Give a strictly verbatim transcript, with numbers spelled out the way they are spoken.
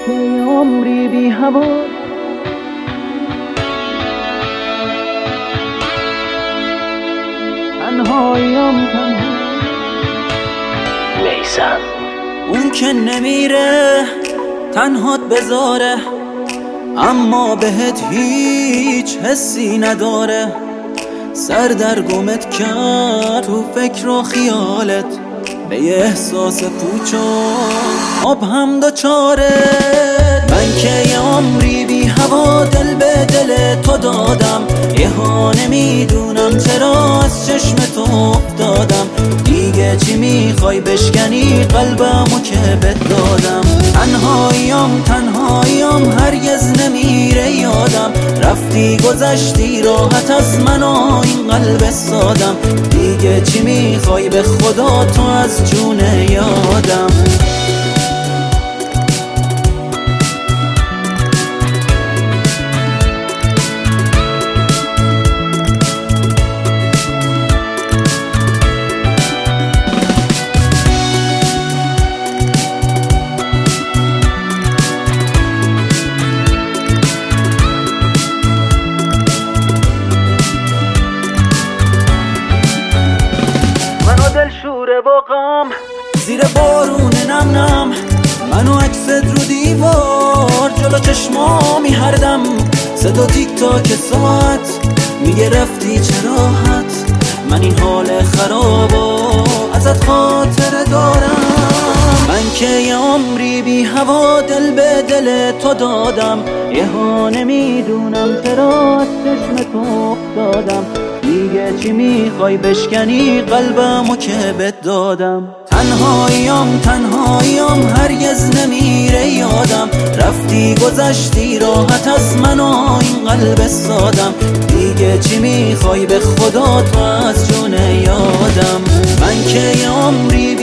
که عمری بی هوا تنهایم تنها میثم. اون که نمیره تنهات بذاره، اما بهت هیچ حسی نداره. سر در گمت کرد تو فکر و خیالت، به یه احساس پوچ و آب هم دچاره. من که یه عمری بی هوا دل به دل تو دادم، یه ها نمیدونم چرا از چشم تو افتادم. دیگه چی میخوای بشکنی قلبمو که بهت دادم. تنهاییم تنهاییم هرگز نمیره یادم، رفتی گذشتی راحت از من و این قلب سادم. دیگه چی میخوای به خدا تو از جون یادم. شوره و غم زیر بارون نم نم، منو عکست رو دیوار جلو چشمامی هر دم. صدا تیک تاک ساعت میگه رفتی چه راحت، من این حال خرابا ازت خاطره دارم. من که یه عمری بی هوا دل به دل تو دادم، یه ها نمیدونم چرا از چشم تو افتادم. دیگه چی میخوای بشکنی قلبمو که بهت دادم. تنهاییم تنهاییم هرگز نمیره یادم، رفتی گذشتی راحت از من و این قلب سادم. دیگه چی میخوای به خدا تو از جون یادم. من که یه عمری